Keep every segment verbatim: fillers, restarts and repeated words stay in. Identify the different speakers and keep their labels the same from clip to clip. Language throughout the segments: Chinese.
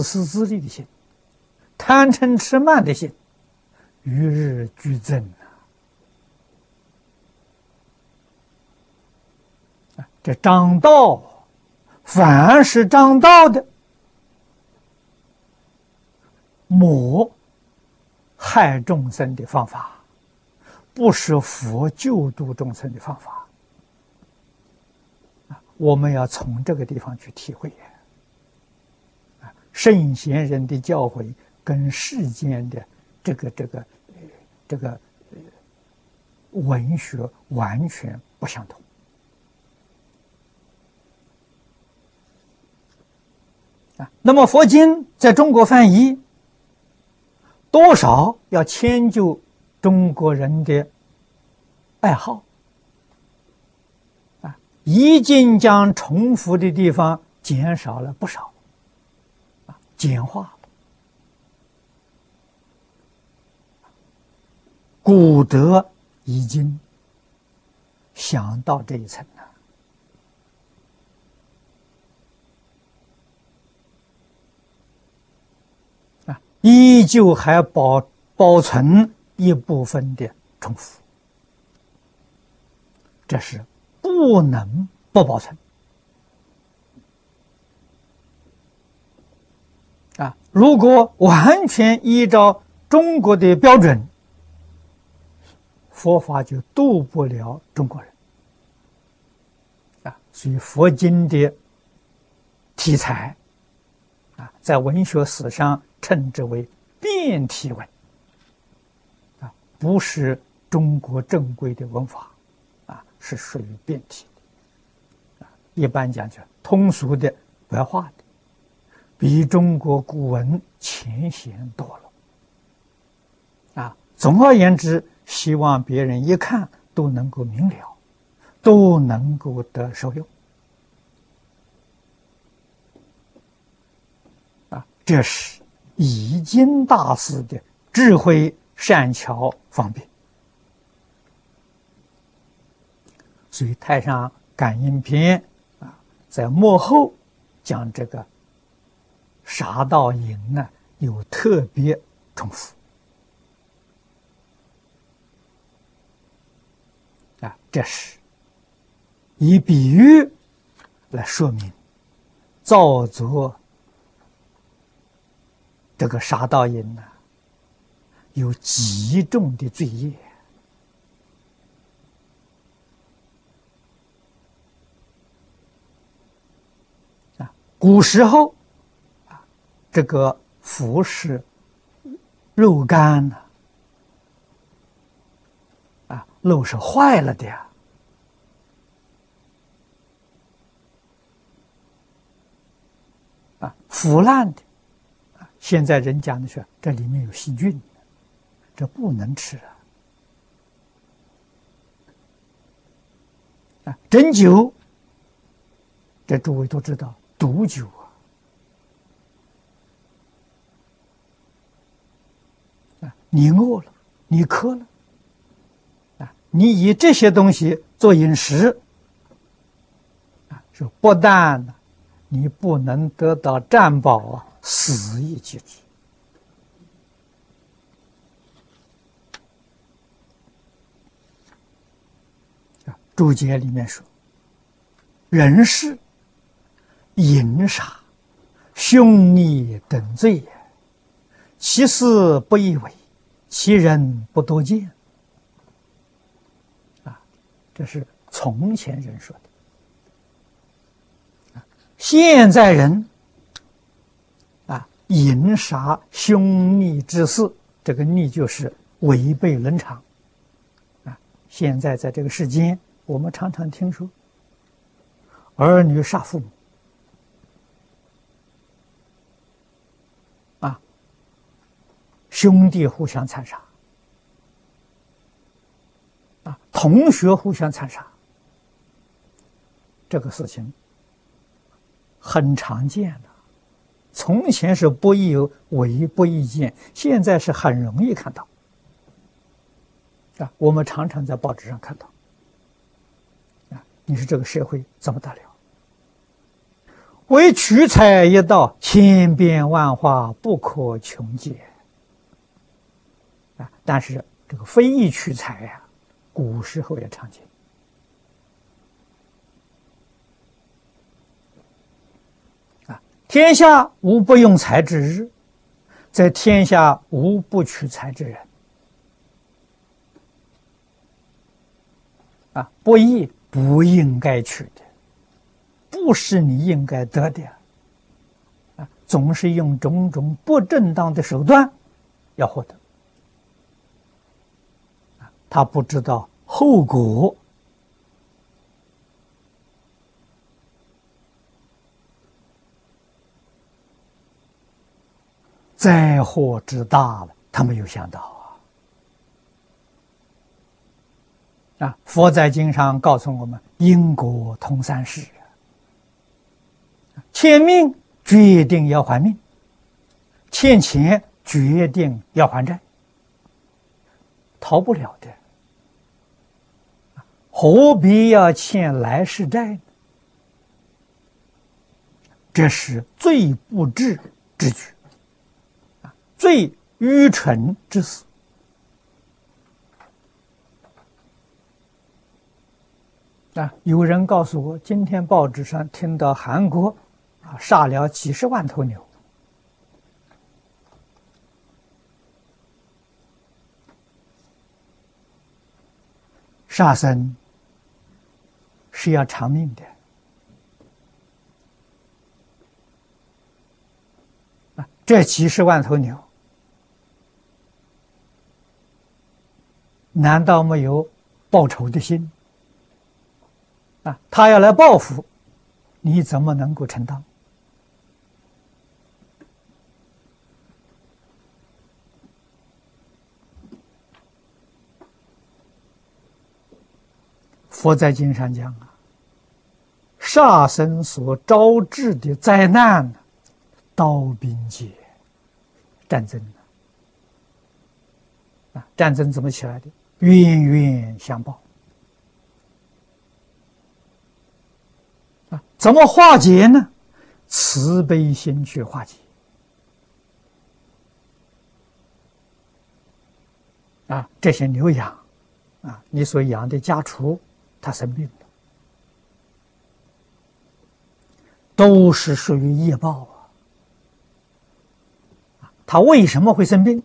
Speaker 1: 自私自利的心，贪嗔痴慢的心，与日俱增啊！这张道，凡是张道的，魔害众生的方法，不是佛救度众生的方法。我们要从这个地方去体会啊，圣贤人的教诲跟世间的这个这个这个文学完全不相同啊。那么佛经在中国翻译，多少要迁就中国人的爱好啊，已经将重复的地方减少了不少啊，简化了。古德已经想到这一层了啊，依旧还保保存一部分的重复，这是不能不保存啊！如果完全依照中国的标准，佛法就度不了中国人啊！所以佛经的题材啊，在文学史上称之为变体文啊，不是中国正规的文法啊，是属于变体的啊。一般讲就通俗的白话的，比中国古文浅显多了啊。总而言之，希望别人一看都能够明了，都能够得受用啊！这是已经大师的智慧善巧方便。所以《太上感应篇》啊，在末后讲这个杀盗淫呢，有特别重复。啊，这是以比喻来说明造作这个杀盗淫呢，有极重的罪业啊。古时候啊，这个服食肉干呢，啊，肉是坏了的呀。啊，腐烂的，啊，现在人讲的是这里面有细菌，这不能吃啊。啊，针灸，这诸位都知道，毒酒啊。啊，你饿了，你渴了，啊，你以这些东西做饮食，啊，是不但呢，你不能得到占宝啊，死亦及之。啊，注解里面说：人是淫杀、凶逆等罪也，其事不易为，其人不多见。啊，这是从前人说的。现在人啊，淫杀凶逆之事，这个逆就是违背伦常啊。现在在这个世间，我们常常听说儿女杀父母啊，兄弟互相残杀啊，同学互相残杀，这个事情很常见的，从前是不易为不易见，现在是很容易看到啊。我们常常在报纸上看到啊。你说这个社会怎么得了？ 为取财一道，千变万化，不可穷解。啊，但是这个非义取财呀、啊，古时候也常见。啊，天下无不用财之日，在天下无不取财之人。啊，不义不应该取的，不是你应该得的。啊，总是用种种不正当的手段要获得。啊，他不知道后果。灾祸之大了，他没有想到啊！啊，佛在经上告诉我们，因果通三世，欠命决定要还命，欠钱决定要还债，逃不了的。何必要欠来世债呢？这是最不智之举。最愚蠢之死啊！有人告诉我，今天报纸上听到韩国啊杀了几十万头牛。杀生是要偿命的啊！这几十万头牛。难道没有报仇的心啊？他要来报复，你怎么能够承担？佛在经上讲啊，杀生所招致的灾难，刀兵劫，战争啊，战争怎么起来的？冤冤相报啊，怎么化解呢？慈悲心去化解啊！这些牛羊啊，你所养的家畜，它生病了，都是属于业报啊！它为什么会生病？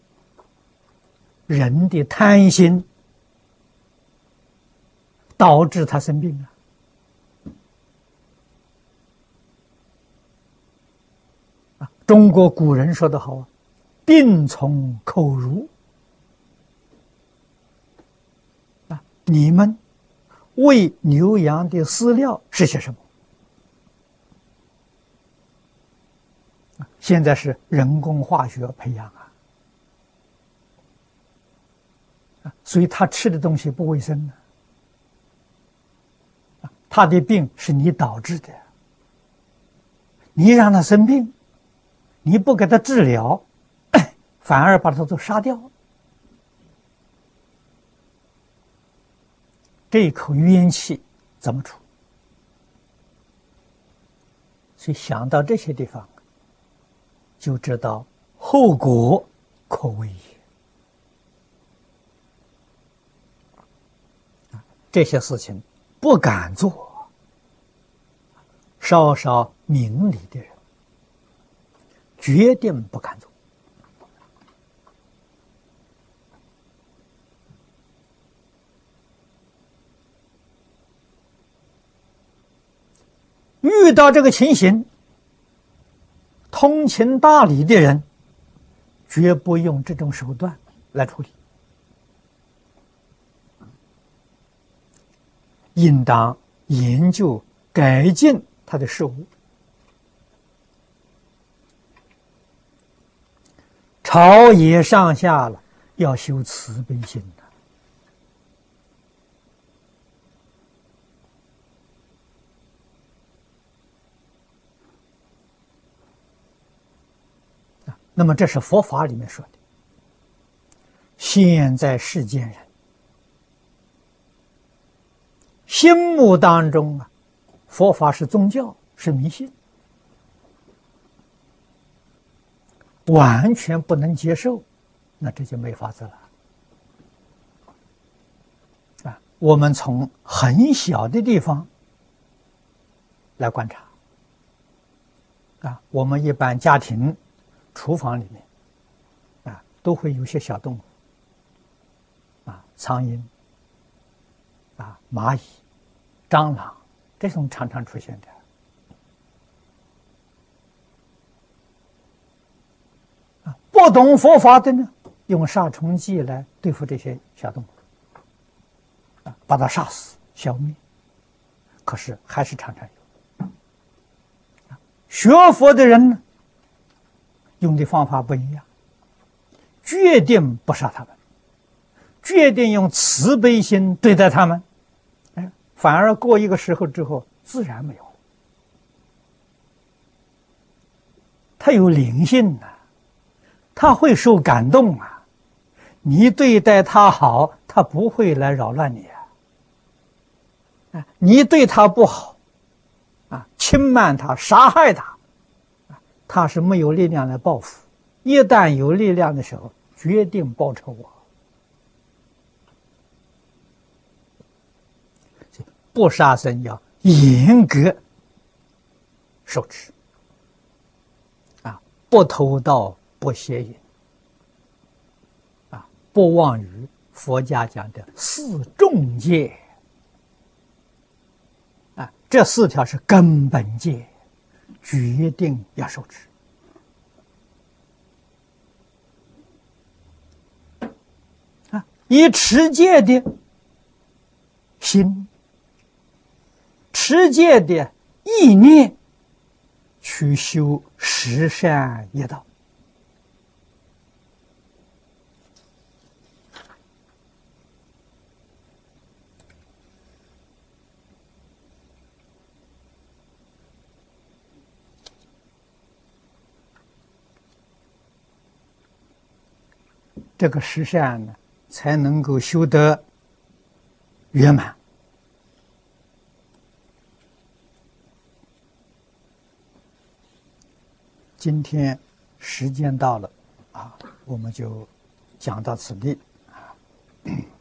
Speaker 1: 人的贪心导致他生病啊！中国古人说得好，病从口入啊！你们喂牛羊的饲料是些什么？现在是人工化学培养啊！所以他吃的东西不卫生呢，他的病是你导致的，你让他生病，你不给他治疗，反而把他都杀掉，这口冤气怎么除？所以想到这些地方，就知道后果可畏也。这些事情不敢做，稍稍明理的人决定不敢做。遇到这个情形，通情达理的人绝不用这种手段来处理，应当研究改进他的事物。朝野上下了，要修慈悲心的。那么这是佛法里面说的。现在世间人心目当中啊，佛法是宗教，是迷信完全不能接受，那这就没法子了。啊，我们从很小的地方来观察。啊，我们一般家庭厨房里面，啊，都会有些小动物，啊，苍蝇，啊，蚂蚁、蟑螂，这种常常出现的。啊，不懂佛法的呢，用杀虫剂来对付这些小动物，啊，把它杀死、消灭。可是还是常常有。学佛的人呢，用的方法不一样，决定不杀他们，决定用慈悲心对待他们，哎，反而过一个时候之后，自然没有了。他有灵性啊，他会受感动啊，你对待他好，他不会来扰乱你啊。你对他不好，啊，轻慢他、杀害他，他是没有力量来报复。一旦有力量的时候，决定报仇我。不杀生要严格受持，啊，不偷盗，不邪淫，啊，不妄语，佛家讲的四重戒。啊，这四条是根本戒，决定要受持。啊，以持戒的心、持戒的意念去修十善业道。这个十善呢，才能够修得圆满。今天时间到了，啊，我们就讲到此地啊。